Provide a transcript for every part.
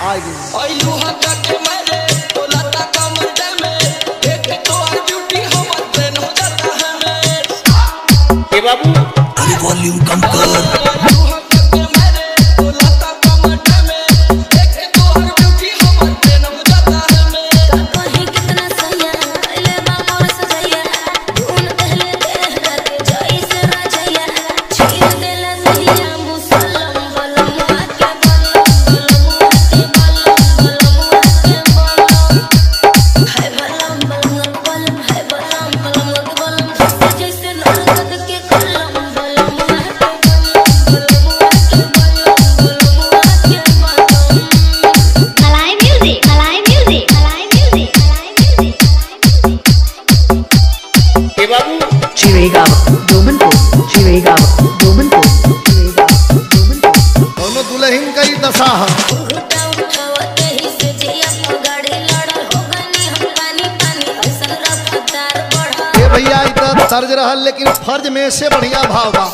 आगे बाबू वॉल्यूम कम कर। चिरेगा चिरेगा दोनों दुल्हन का ही दशा है। भैया इधर सर्ज रहा लेकिन फर्ज में से बढ़िया भाव बा।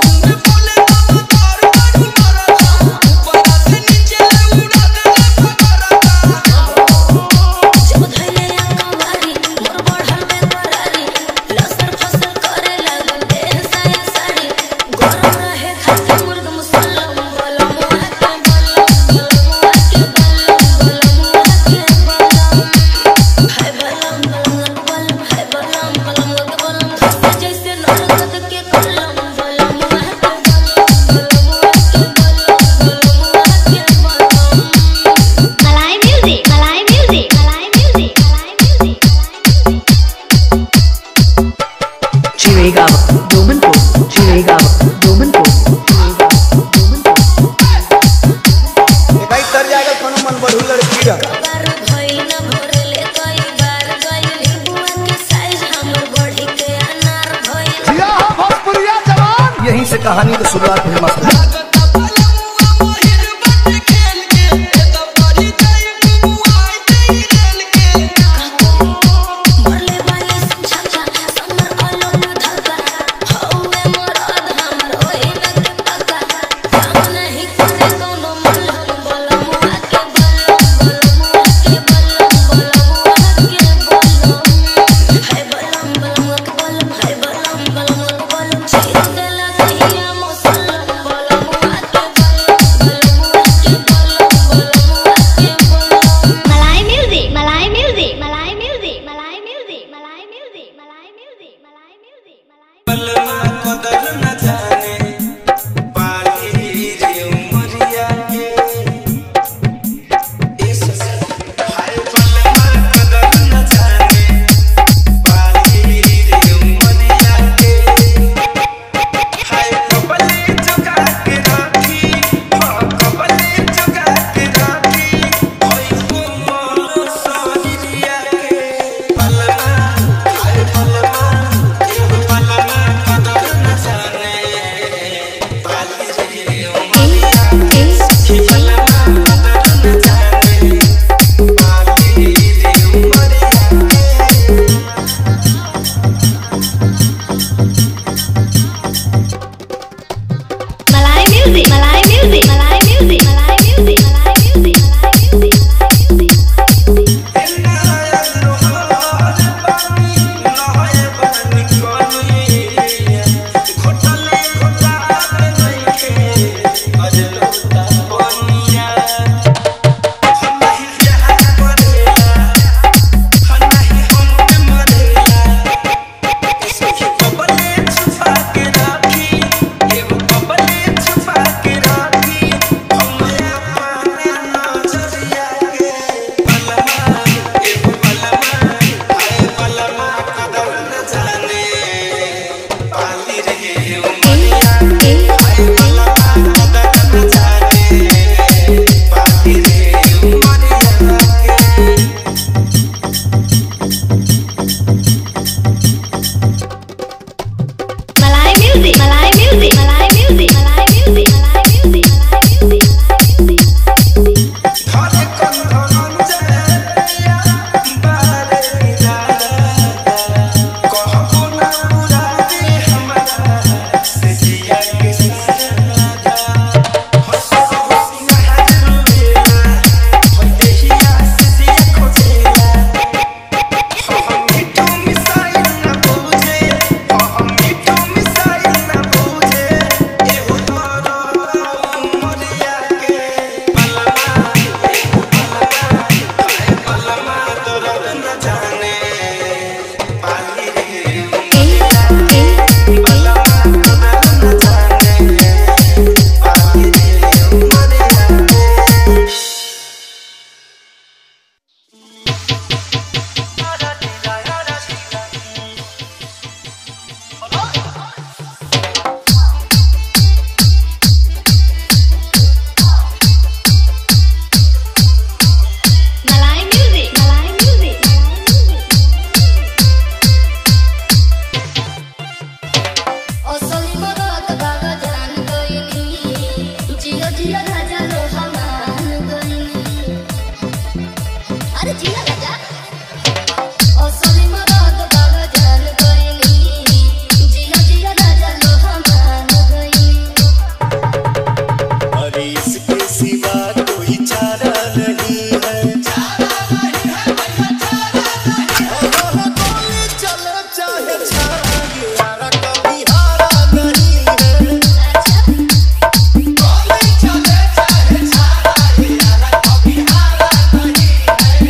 चिरेगा चिरेगा भाई तर जाएगा कोनो मन बढ़ू लड़की रहा। यहीं से कहानी की शुरुआत हुई मसला। सिवा कोई चारा नहीं है। गोली चले चाहे छाड़ा यारा कभी हारा नहीं है। गोली चले चाहे छाड़ा यारा कभी हारा नहीं है।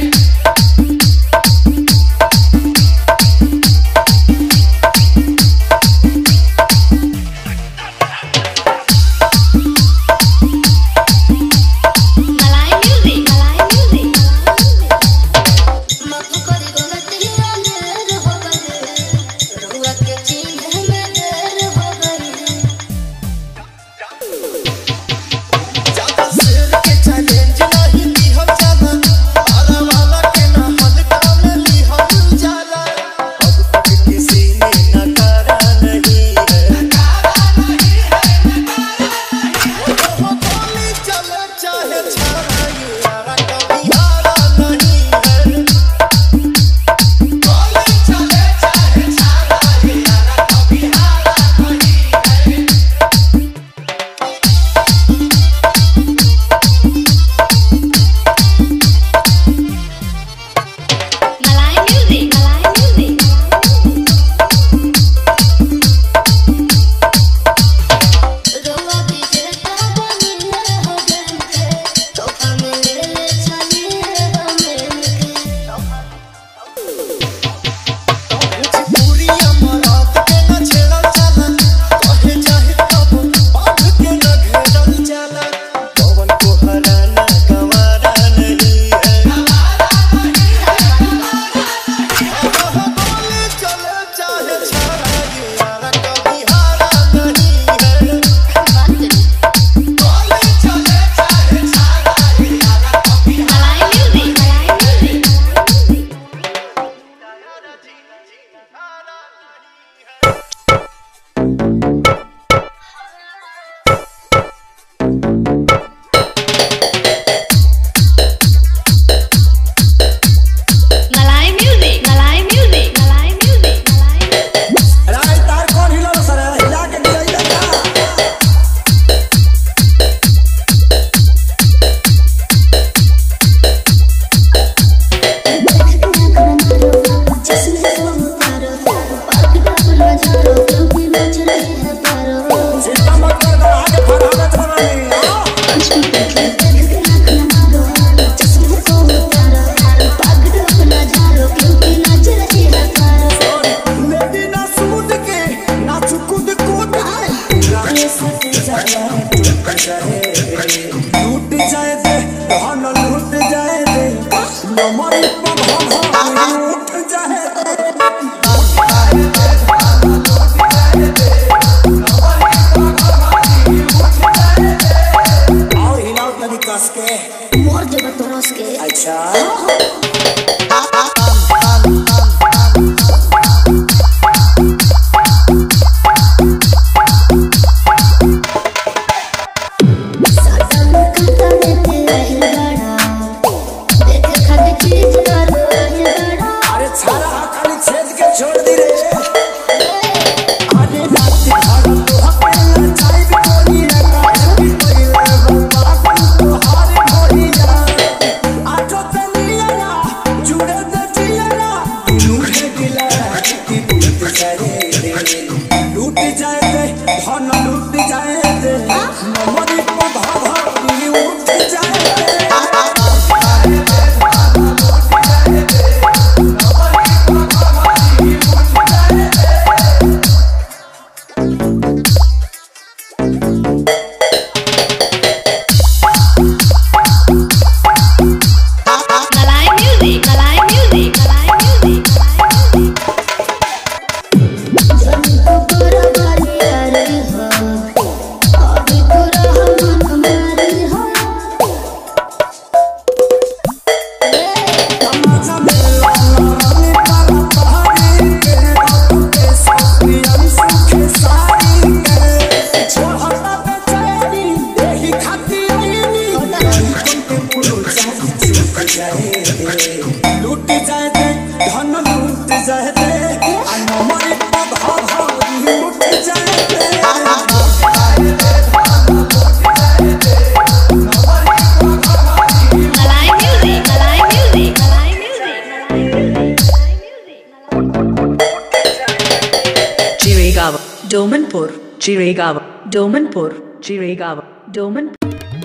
Chirigava, Domanpur, Chirigava, Domanpur.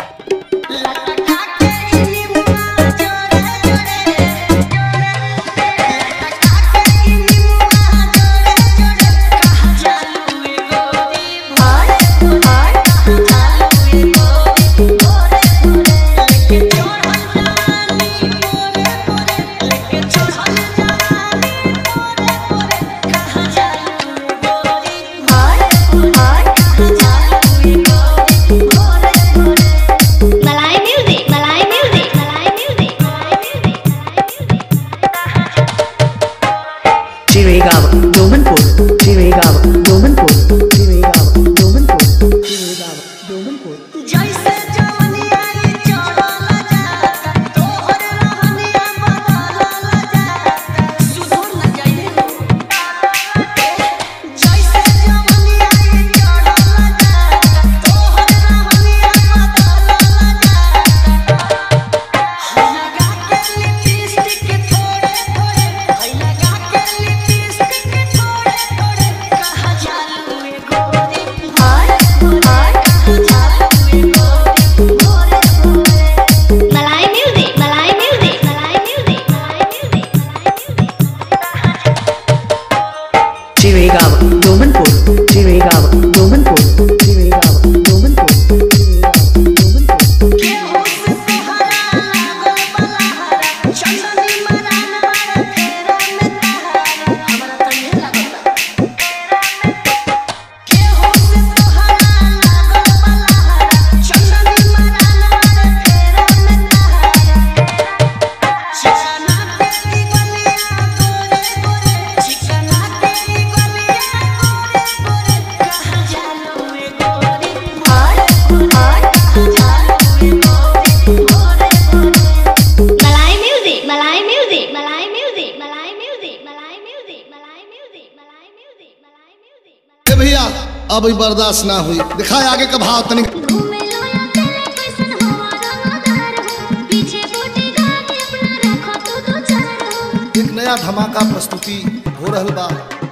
Chirigava, Domanpur, Chirigava, Domanpur, Chirigava, Domanpur, Chirigava, Domanpur. जैसे जवनिया ये चढ़ल जाता तोहर रहनिया बदलल जाता सुधर न जाइए जैसे जवनिया ये चढ़ल जाता तोहर रहनिया बदलल जाता लगा के लिपस्टिक थोड़े थोड़े लगा के लिपस्टिक थोड़े थोड़े कहा जालू ए गोरी हाय हाय कहा जालू Malay music, Malay music, Malay music, Malay music, Chirigava, Domanpur, Chirigava, Domanpur, Chirigava, Domanpur, Chirigava, Domanpur. के होश तोहरा लागल बलहरा चंदनी मरान मारे फेरा में तहरा हमरा त नहीं लागल के होश तोहरा लागल बलहरा चंदनी मरान मारे फेरा में तहरा चिकना तेरी गलिया गोरे गोरे चिकना तेरी गलिया गोरे गोरे कहा जालू ए गोरी हाय हाय कहा जालू ए गोरी गोरे गोरे Malay music, Malay music, Malay music, Malay music, Malay music, Malay music, Malay music, Malay music. ए भैया अब ई बर्दाश्त ना हुई दिखाए आगे का भाव तनिक घूमे लो या तेरे कैसन हवा रंगदार हो पीछे बूटी गाने अपना रखो तू दो चार हो एक नया धमाका प्रस्तुति हो रहल बा